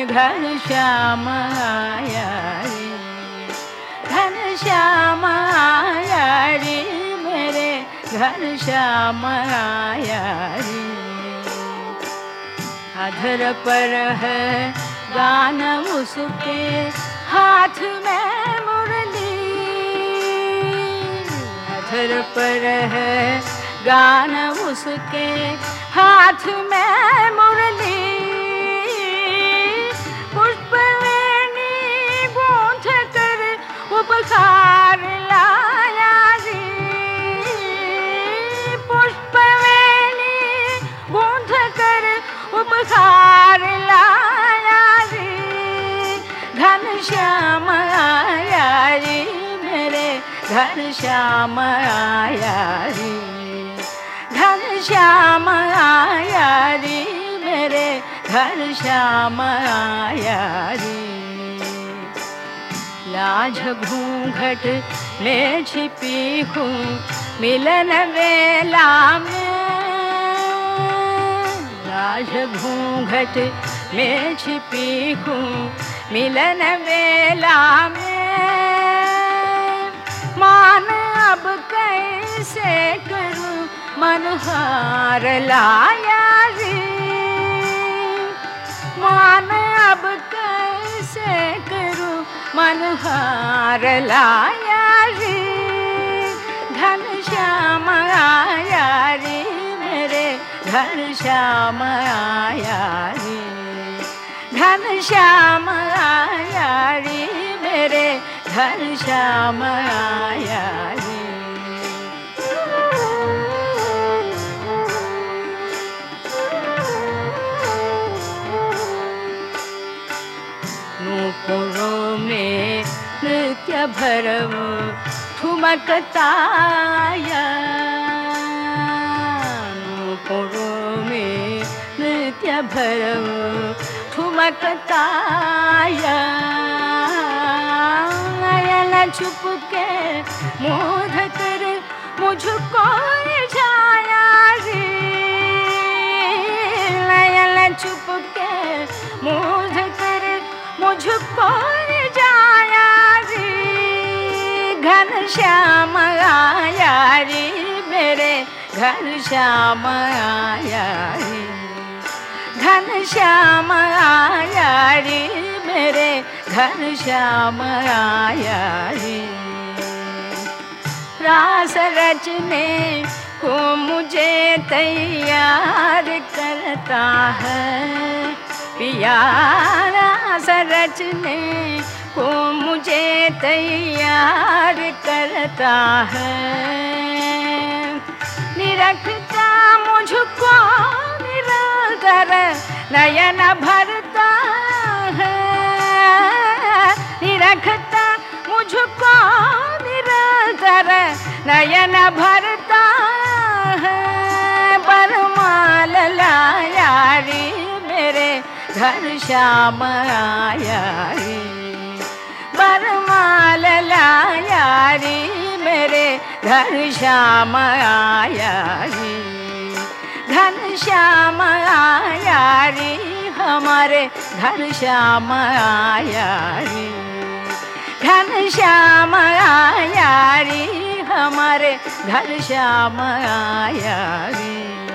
घर श्याम आया रे, घनश्याम आया रे, मेरे घर श्याम आया रे। अधर पर है गान उसके, हाथ में मुरली। अधर पर है गान उसके, हाथ में मुरली। पुष्पवेणी गूंथ कर उपहार लाया रे, पुष्पवेणी गूंथ कर उपहार लाया रे। घनश्याम आया रे, मेरे घर श्याम आया रे, घनश्याम आया रे, मेरे घर श्याम आया रे। लाज घूंघट में छिपी हूँ मिलन वेला में, लाज घूंघट में छिपी हूँ मिलन वेला में। मान अब कैसे करूँ मनहार लाया रे, मान अब कैसे करूँ मनहार लाया रे। घनश्याम आया रे, मेरे घर श्याम आया रे, घनश्याम आया रे, मेरे घर श्याम आया रे। नूपुरों में नृत्य भरव ठुमकताया, नूपुरों में नृत्य भरव ठुमकताया। नयन छुप के मोह कर मुझको जाया रे, नयन छुप के मोह कर मुझको जाया रे। घनश्याम आया रे, मेरे घर श्याम आया रे, घनश्याम आया रे, मेरे घर श्याम आया रे। रास रचने को मुझे तैयार करता है पिया, रास रचने को मुझे तैयार करता है। निरखता मुझको निरंतर नयन भरता है, निरखता मुझको निरंतर नयन भरता है। बरमाल लाया रे, मेरे घर श्याम आया रे, बरमाल लाया रे, मेरे घर श्याम आया रे। घनश्याम आया रे, हमारे घर श्याम आया रे, घनश्याम आया रे, हमारे घर श्याम आया रे।